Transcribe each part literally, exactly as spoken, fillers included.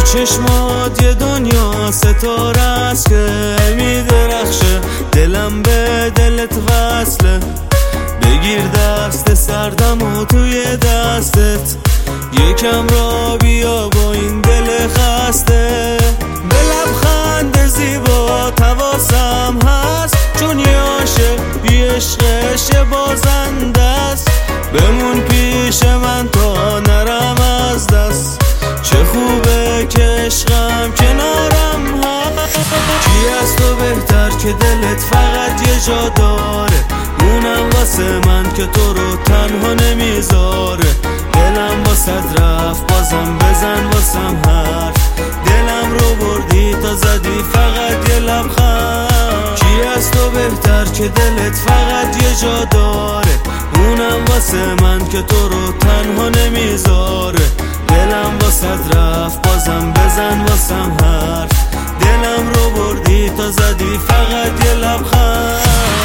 چشمات یه دنیا ستاره است که میدرخشه، دلم به دلت وصله. بگیر دست سردم و توی دستت، یکم را بیا با این دل خسته. به لبخند زیبا تواسم هست، چون یه عاشق بی عشقش بازنده است. بمون پیش من تا نرم از دست، چه خوبه که عشقم کنارم هست. کی از تو بهتر که دلت فقط یه جا داره، اونم واسه من که تو رو تنها نمیذاره. دلم واسه رفت بازم بزن واسم حرف، دلم رو بردی تا زدی فقط یه لبخند. کی از تو بهتر که دلت فقط یه جا داره، اونم واسه من که تو رو تنها نمیذاره. دلم واسه رفت بازم بزن واسم حرف، دلم رو بردی تا زدی فقط یه لبخند.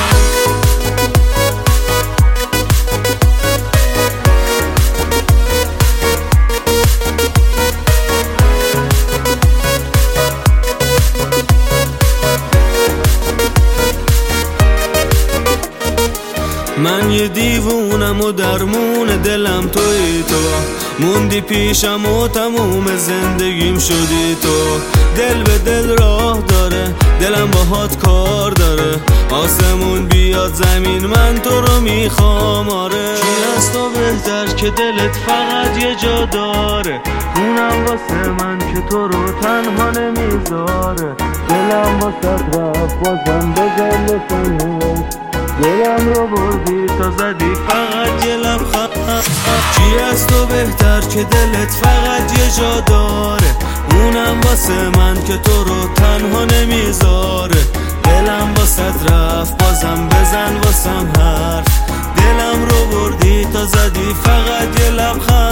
من یه دیوونم و درمون دلم توی تو، موندی پیشم و تموم زندگیم شدی تو. دل به دل راه داره، دلم باهات کار داره. آسمون بیاد زمین من تو رو میخوام آره. کی از تو بهتر که دلت فقط یه جا داره، اونم واسه من که تو رو تنها نمیذاره. دلم واسه رفت بازم بزن لسانه، دلم رو بردی تا زدی فقط یه لبخند. کی از تو بهتر که دلت فقط یه جا داره، اونم واسه من که تو رو تنها نمیذاره. دلم واسه رفت بازم بزن واسم حرف، دلم رو بردی تا زدی فقط یه لبخند.